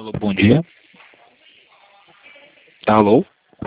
Alô, bom dia. Alô?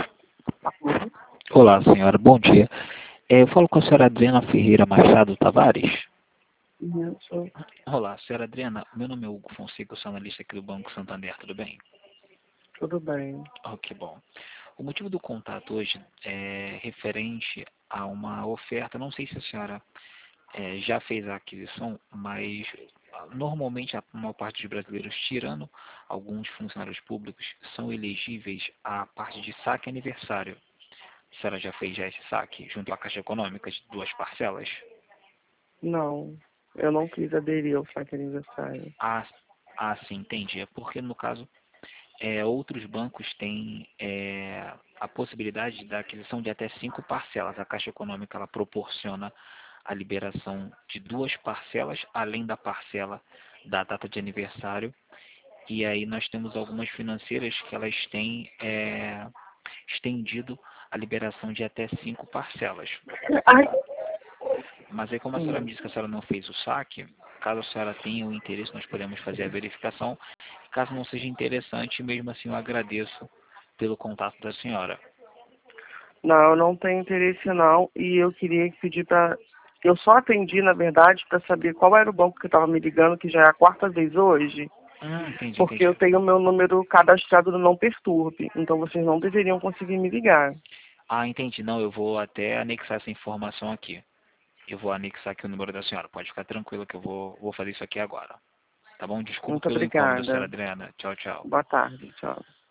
Olá, senhora, bom dia. Eu falo com a senhora Adriana Ferreira Machado Tavares. Isso. Olá, senhora Adriana, meu nome é Hugo Fonseca, eu sou analista aqui do Banco Santander, tudo bem? Tudo bem. Oh, que bom. O motivo do contato hoje é referente a uma oferta, não sei se a senhora já fez a aquisição, mas normalmente a maior parte dos brasileiros, tirando alguns funcionários públicos, são elegíveis à parte de saque aniversário. A senhora já fez esse saque junto à Caixa Econômica de 2 parcelas? Não, eu não quis aderir ao saque aniversário. Ah, sim, entendi. É porque, no caso, outros bancos têm a possibilidade da aquisição de até 5 parcelas. A Caixa Econômica ela proporciona a liberação de 2 parcelas, além da parcela da data de aniversário. E aí nós temos algumas financeiras que elas têm estendido a liberação de até 5 parcelas. Ai. Mas aí, como a senhora me disse que a senhora não fez o saque, caso a senhora tenha o interesse, nós podemos fazer a verificação. Caso não seja interessante, mesmo assim eu agradeço pelo contato da senhora. Não, eu não tenho interesse não, e eu queria pedir para... Eu só atendi, na verdade, para saber qual era o banco que estava me ligando, que já é a quarta vez hoje, Entendi, porque entendi. eu tenho meu número cadastrado no Não Perturbe, então vocês não deveriam conseguir me ligar. Entendi. Não, eu vou até anexar essa informação aqui. Eu vou anexar aqui o número da senhora. Pode ficar tranquilo que eu vou fazer isso aqui agora. Tá bom? Desculpa Muito pelo incômodo, senhora obrigada. Adriana. Tchau, tchau. Boa tarde, tchau.